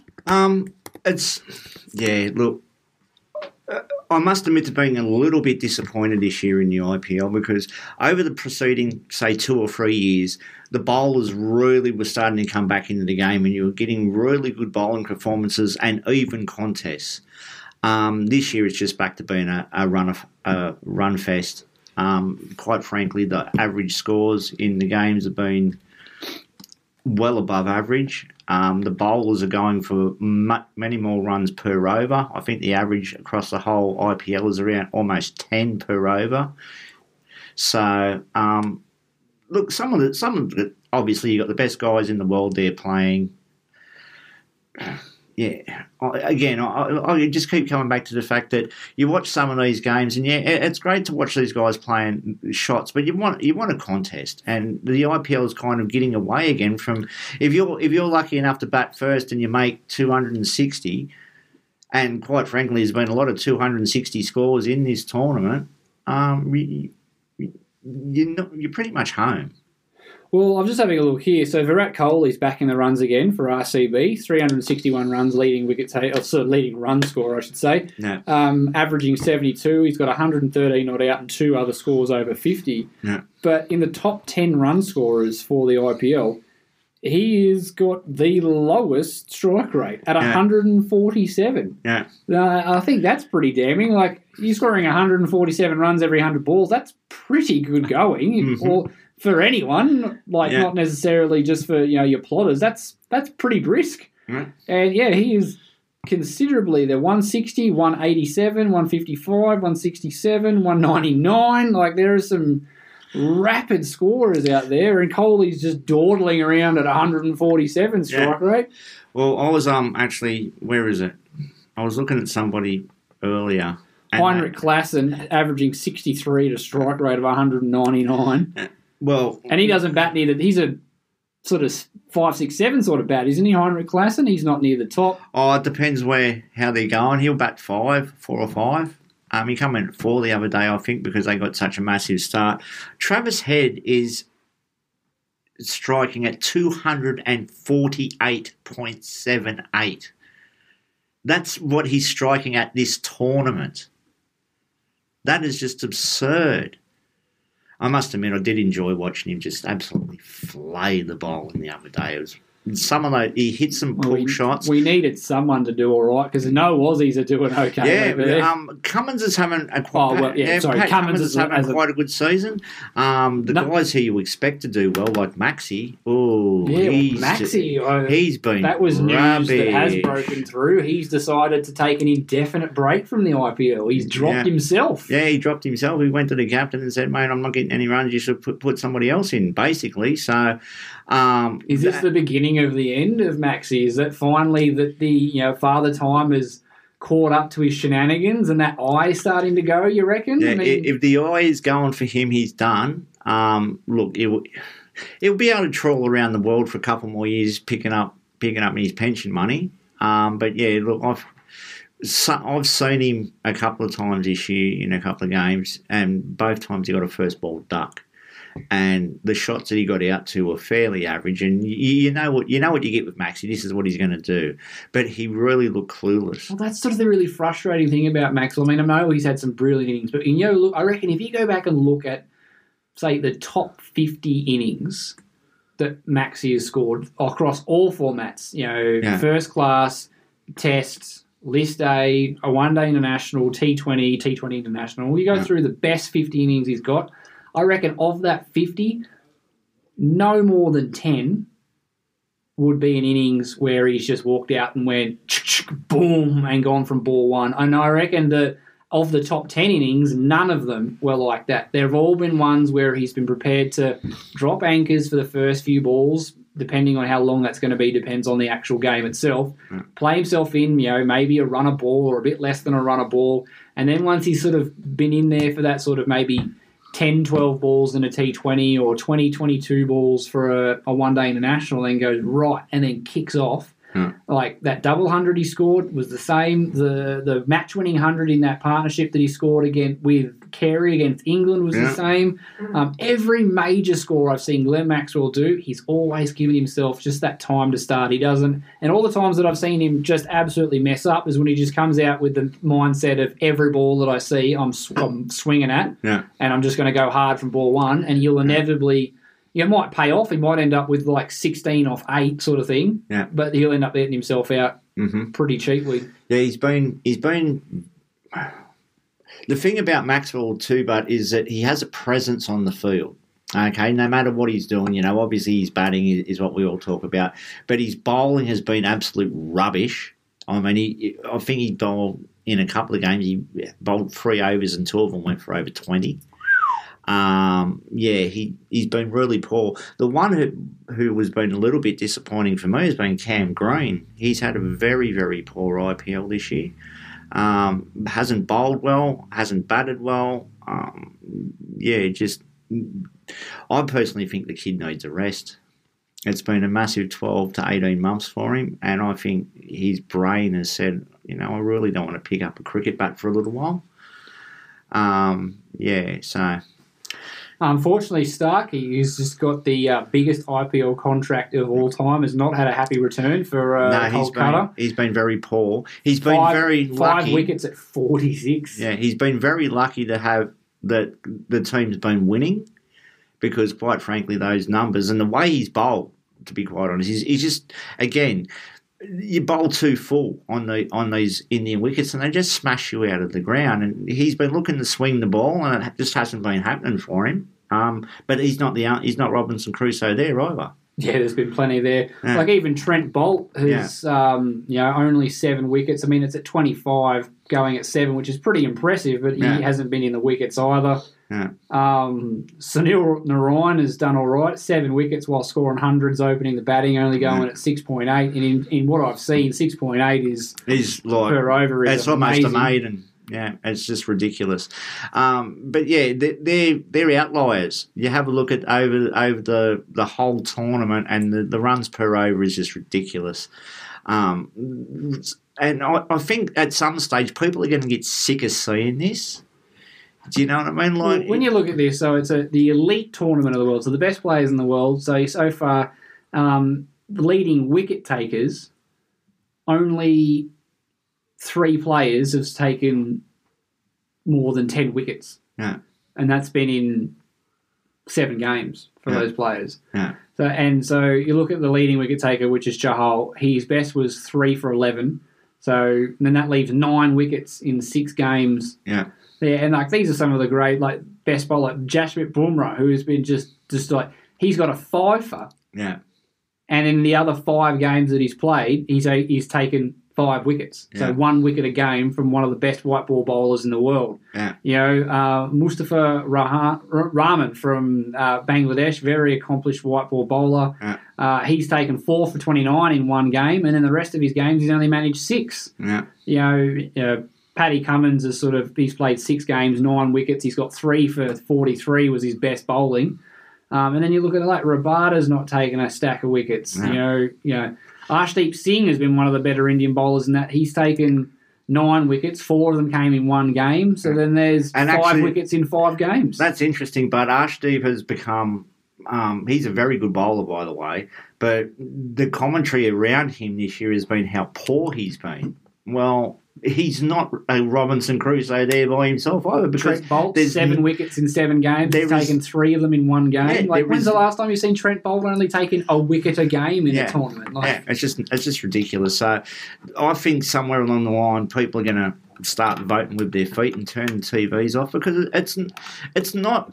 Look. I must admit to being a little bit disappointed this year in the IPL, because over the preceding, say, 2 or 3 years, the bowlers really were starting to come back into the game, and you were getting really good bowling performances and even contests. This year it's just back to being a run fest. Quite frankly, the average scores in the games have been well above average. The bowlers are going for many more runs per over. I think the average across the whole IPL is around almost 10 per over. So, look, some of the obviously you've got the best guys in the world there playing. I just keep coming back to the fact that you watch some of these games, and it's great to watch these guys playing shots, but you want a contest, and the IPL is kind of getting away again from if you're lucky enough to bat first and you make 260, and quite frankly, there's been a lot of 260 scores in this tournament. you're pretty much home. Well, I'm just having a look here. So Virat Kohli's back in the runs again for RCB. 361 runs, leading leading run scorer, I should say. Yeah. Averaging 72. He's got 113 not out and 2 other scores over 50. Yeah. But in the top 10 run scorers for the IPL, he has got the lowest strike rate at 147. Yeah. I think that's pretty damning. Like, you're scoring 147 runs every 100 balls. That's pretty good going. Or for anyone, not necessarily just for your plotters. That's pretty brisk. Mm. And he is considerably there. 160, 187, 155, 167, 199. Like, there are some rapid scorers out there, and Kohli's just dawdling around at 147 strike rate. Well, I was actually, where is it? I was looking at somebody earlier. Heinrich Klaassen averaging 63 to strike rate of 199. Well, and he doesn't bat near the. He's a sort of 5, 6, 7 sort of bat, isn't he, Heinrich Klaassen? He's not near the top. Oh, it depends how they're going. He'll bat 4 or 5. He came in at 4 the other day, I think, because they got such a massive start. Travis Head is striking at 248.78. That's what he's striking at this tournament. That is just absurd. I must admit, I did enjoy watching him just absolutely flay the bowling the other day. It was some of those, he hit some pull shots. We needed someone to do all right because no Aussies are doing okay. Cummins is having Cummins is having quite a good season. Guys who you expect to do well, like Maxi. He's been that was rubbish. News that has broken through. He's decided to take an indefinite break from the IPL. He's dropped himself. Yeah, he dropped himself. He went to the captain and said, "Mate, I'm not getting any runs. You should put somebody else in." Basically, so. Is this the beginning of the end of Maxi? Is that finally that the Father Time has caught up to his shenanigans and that eye is starting to go? You reckon? Yeah, if the eye is going for him, he's done. Look, he'll be able to trawl around the world for a couple more years, picking up his pension money. But yeah, look, I've seen him a couple of times this year in a couple of games, and both times he got a first ball duck. And the shots that he got out to were fairly average, and you know what you get with Maxi. This is what he's going to do, but he really looked clueless. Well, that's sort of the really frustrating thing about Maxwell. I mean, I know he's had some brilliant innings, but look, I reckon if you go back and look at, say, the top 50 innings that Maxi has scored across all formats, first class, Test, List A, a one-day international, T20, T20 international. You go through the best 50 innings he's got. I reckon of that 50, no more than 10 would be an innings where he's just walked out and went boom and gone from ball one. And I reckon that of the top 10 innings, none of them were like that. There have all been ones where he's been prepared to drop anchors for the first few balls, depending on how long that's going to be, depends on the actual game itself. Play himself in, maybe a run a ball or a bit less than a run a ball. And then once he's sort of been in there for that sort of maybe 10, 12 balls in a T20 or 20, 22 balls for a one-day international, then goes right and then kicks off. Like that double 100 he scored was the same. The match-winning 100 in that partnership that he scored again with Carey against England was the same. Every major score I've seen Glenn Maxwell do, he's always given himself just that time to start. He doesn't. And all the times that I've seen him just absolutely mess up is when he just comes out with the mindset of every ball that I see I'm swinging at, and I'm just going to go hard from ball one, and he'll inevitably... It might pay off. He might end up with like 16 off 8 sort of thing. Yeah. But he'll end up letting himself out pretty cheaply. Yeah, he's been. The thing about Maxwell too, but is that he has a presence on the field. Okay, no matter what he's doing, obviously his batting is what we all talk about, but his bowling has been absolute rubbish. I mean, I think he bowled in a couple of games. He bowled 3 overs and 2 of them went for over 20. He's been really poor. The one who has been a little bit disappointing for me has been Cam Green. He's had a very, very poor IPL this year. Hasn't bowled well, hasn't batted well. I personally think the kid needs a rest. It's been a massive 12 to 18 months for him, and I think his brain has said, I really don't want to pick up a cricket bat for a little while. So... Unfortunately, Starkey, who's just got the biggest IPL contract of all time, has not had a happy return for Kolkata. He's been very poor. He's been very lucky. 5 wickets at 46. Yeah, he's been very lucky to have that the team's been winning because, quite frankly, those numbers and the way he's bowled, to be quite honest, he's just, again, you bowl too full on these Indian wickets and they just smash you out of the ground. And he's been looking to swing the ball and it just hasn't been happening for him. But he's not Robinson Crusoe there either. Yeah, there's been plenty there. Yeah. Like even Trent Bolt has, only 7 wickets. I mean, it's at 25 going at 7, which is pretty impressive, but he hasn't been in the wickets either. Yeah. Sunil Narayan has done all right, 7 wickets while scoring hundreds opening the batting, only going at 6.8. And in what I've seen, 6.8 is like per over. It's almost a maiden. Yeah, it's just ridiculous. But yeah, they're outliers. You have a look at over the whole tournament, and the runs per over is just ridiculous. And I think at some stage people are going to get sick of seeing this. Do you know what I mean? Like when you look at this, so it's the elite tournament of the world, so the best players in the world. So far, leading wicket takers, only 3 players have taken more than 10 wickets. Yeah. And that's been in 7 games for those players. Yeah. So you look at the leading wicket taker, which is Chahal. His best was 3 for 11. So then that leaves 9 wickets in 6 games. Yeah. Yeah, and like these are some of the great best bowler, like Jasprit Bumrah, who has been just like he's got a 5-fer. Yeah. And in the other 5 games that he's played, he's taken 5 wickets. Yeah. So 1 wicket a game from one of the best white ball bowlers in the world. Yeah. You know, Mustafa Rahman from Bangladesh, very accomplished white ball bowler. Yeah. He's taken 4 for 29 in 1 game, and in the rest of his games, he's only managed 6. Yeah. You know, Paddy Cummins has he's played 6 games, 9 wickets. He's got 3 for 43 was his best bowling. And then you look at it like Rabada's not taken a stack of wickets. No. You know, Arshdeep Singh has been one of the better Indian bowlers in that. He's taken 9 wickets. 4 of them came in 1 game. So then there's 5 wickets in 5 games. That's interesting, but Arshdeep has become... he's a very good bowler, by the way, but the commentary around him this year has been how poor he's been. Well... He's not a Robinson Crusoe there by himself either. Because Trent Bolt, 7 wickets in 7 games. He's taken 3 of them in 1 game. Yeah, when's the last time you've seen Trent Bolt only taking a wicket a game in a tournament? It's just ridiculous. So I think somewhere along the line, people are going to start voting with their feet and turn the TVs off because it's not.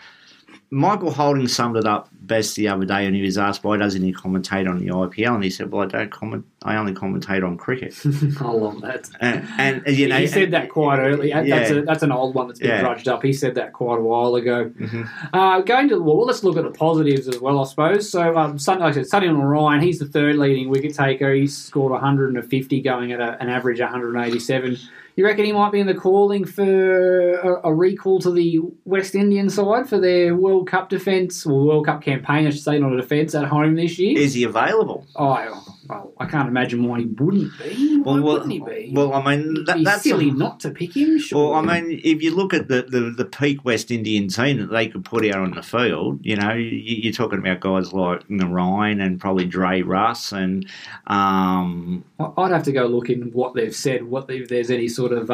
Michael Holding summed it up best the other day when he was asked why doesn't he commentate on the IPL, and he said, "Well, I only commentate on cricket." I love that. And you know, he said that quite early. That's an old one that's been drudged up. He said that quite a while ago. Mm-hmm. Let's look at the positives as well, I suppose. So, like I said, Sunil Narayan, he's the 3rd leading wicket taker. He's scored 150, going at an average 187. You reckon he might be in the calling for a recall to the West Indian side for their World Cup defence, or World Cup campaign, I should say, not a defence, at home this year? Is he available? Well, I can't imagine why he wouldn't be. Why wouldn't he be? Well, I mean... That's silly not to pick him, sure. Well, I mean, if you look at the peak West Indian team that they could put out on the field, you know, you're talking about guys like Narayan and probably Dre Russ and... I'd have to go look in what they've said, if there's any sort of,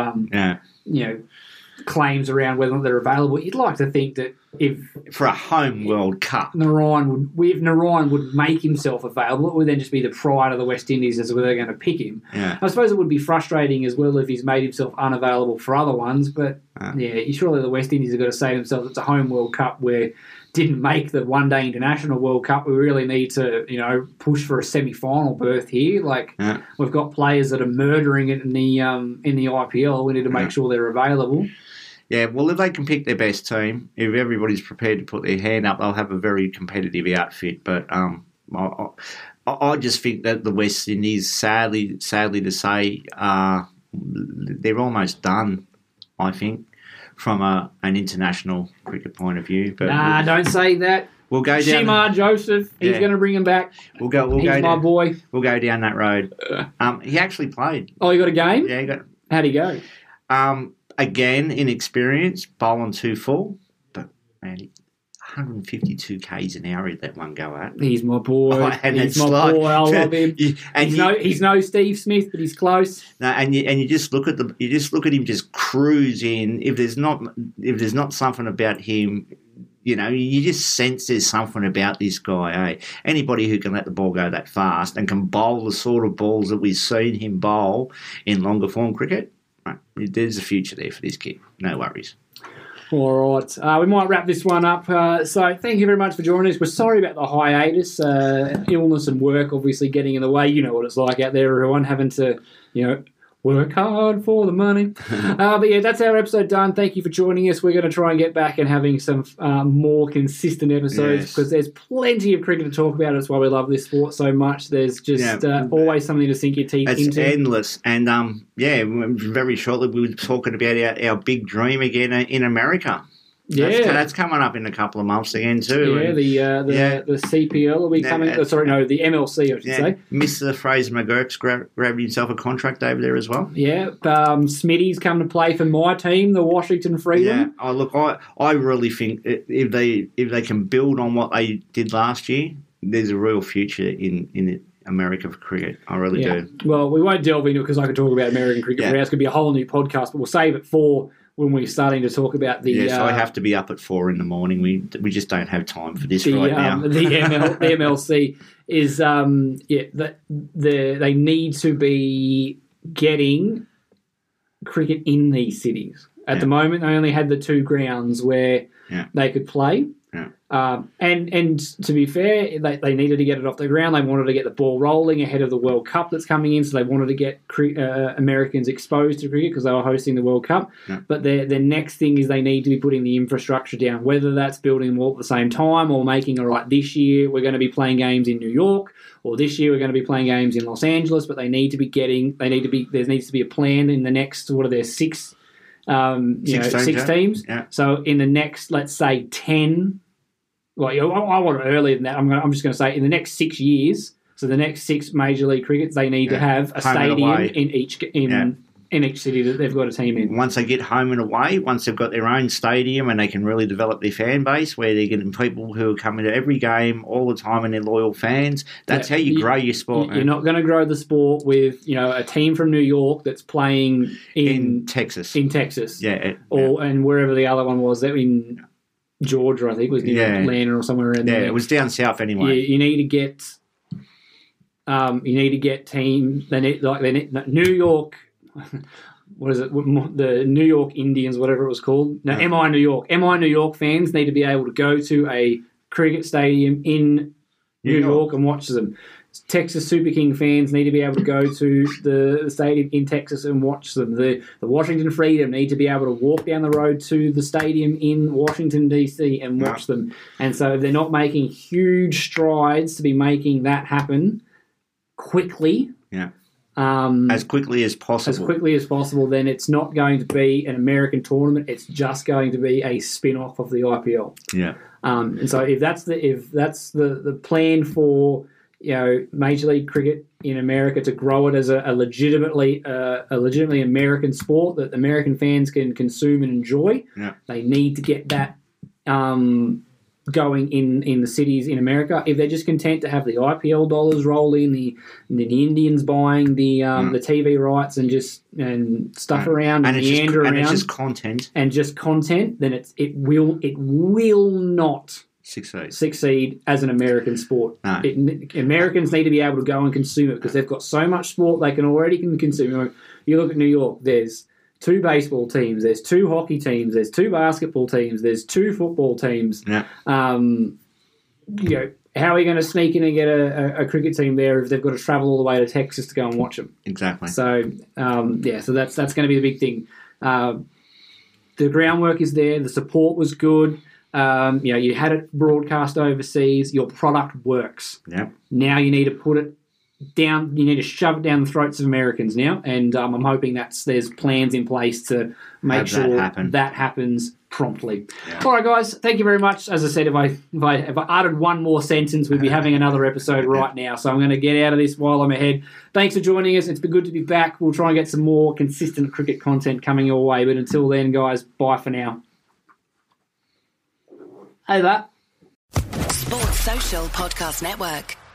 claims around whether or not they're available. You'd like to think that if... For a home World Cup. Narayan would make himself available, it would then just be the pride of the West Indies as to whether they're going to pick him. Yeah. I suppose it would be frustrating as well if he's made himself unavailable for other ones, but surely the West Indies have got to say to themselves, it's a home World Cup where didn't make the one-day international World Cup. We really need to, push for a semi-final berth here. We've got players that are murdering it in the IPL. We need to make sure they're available. Yeah, well, if they can pick their best team, if everybody's prepared to put their hand up, they'll have a very competitive outfit. But I just think that the West Indies, sadly to say, they're almost done, I think, from an international cricket point of view. But don't say that. We'll go down. Shimar Joseph, he's going to bring him back. We'll go. He's my boy. We'll go down that road. He actually played. Oh, you got a game? Yeah, he got. How'd he go? Again, inexperienced, bowling too full, but man, 152 k's an hour at that one go at. He's my boy. And He's it's my like- boy. I love him. And He's no Steve Smith, but he's close. No, and you just look at him just cruise in. If there's not something about him, you just sense there's something about this guy. Eh? Anybody who can let the ball go that fast and can bowl the sort of balls that we've seen him bowl in longer form cricket, right, there's a future there for this kid. No worries. All right. We might wrap this one up. So thank you very much for joining us. We're sorry about the hiatus. Illness and work obviously getting in the way. You know what it's like out there, everyone, having to, work hard for the money. But yeah, that's our episode done. Thank you for joining us. We're going to try and get back and having some more consistent episodes because there's plenty of cricket to talk about. That's why we love this sport so much. There's just always something to sink your teeth into. It's endless. And very shortly we were talking about our big dream again in America. Yeah, that's coming up in a couple of months again too. Yeah, the CPL will be coming. The MLC, I should say. Mr. Fraser McGurk's grabbed himself a contract over there as well. Yeah, Smitty's come to play for my team, the Washington Freedom. Yeah, look, I really think if they can build on what they did last year, there's a real future in America for cricket. I really do. Well, we won't delve into it because I could talk about American cricket. It's going to be a whole new podcast, but we'll save it for when we're starting to talk about the... Yes, I have to be up at 4 a.m. We just don't have time for this right now. The MLC is... they need to be getting cricket in these cities. At the moment, they only had the 2 grounds where they could play. Yeah. And to be fair, they needed to get it off the ground. They wanted to get the ball rolling ahead of the World Cup that's coming in, so they wanted to get Americans exposed to cricket because they were hosting the World Cup. Yeah. But their next thing is they need to be putting the infrastructure down, whether that's building them all at the same time or making, all right, this year we're going to be playing games in New York, or this year we're going to be playing games in Los Angeles, but there needs to be a plan in the next, what are there, 6 teams. Yeah. So in the next, let's say, 10... Well, I want it earlier than that. I'm just going to say in the next 6 years, so the next 6 Major League Crickets, they need to have a stadium in each city that they've got a team in. Once they get home and away, once they've got their own stadium and they can really develop their fan base, where they're getting people who are coming to every game all the time and they're loyal fans, that's how you grow your sport. You're not going to grow the sport with a team from New York that's playing in Texas. And wherever the other one was, that in Georgia, I think, was near Atlanta or somewhere around there. Yeah, it was down south anyway. You need to get teams. They need New York. What is it? The New York Indians, whatever it was called. No, MI New York. MI New York fans need to be able to go to a cricket stadium in New York and watch them. Texas Super King fans need to be able to go to the stadium in Texas and watch them. The Washington Freedom need to be able to walk down the road to the stadium in Washington, D.C. and watch them. And so if they're not making huge strides to be making that happen quickly... as quickly as possible. Then it's not going to be an American tournament. It's just going to be a spin-off of the IPL. Yeah. And so if that's the plan for Major League Cricket in America to grow it as a legitimately American sport that American fans can consume and enjoy, they need to get that going in the cities in America. If they're just content to have the IPL dollars roll in, the Indians buying the TV rights and stuff around and meander around, and it's just content, then it will not succeed as an American sport. No. Americans need to be able to go and consume it because they've got so much sport they can already consume. You look at New York, there's 2 baseball teams, there's 2 hockey teams, there's 2 basketball teams, there's 2 football teams. Yeah. How are you going to sneak in and get a cricket team there if they've got to travel all the way to Texas to go and watch them? Exactly. So, so that's going to be the big thing. The groundwork is there. The support was good. You had it broadcast overseas. Your product works. Yeah. Now you need to put it down. You need to shove it down the throats of Americans now, and I'm hoping there's plans in place to make sure that happens promptly. Yeah. All right, guys. Thank you very much. As I said, if I uttered one more sentence, we'd be having another episode right now. So I'm going to get out of this while I'm ahead. Thanks for joining us. It's been good to be back. We'll try and get some more consistent cricket content coming your way. But until then, guys, bye for now. Over. Social Podcast Network.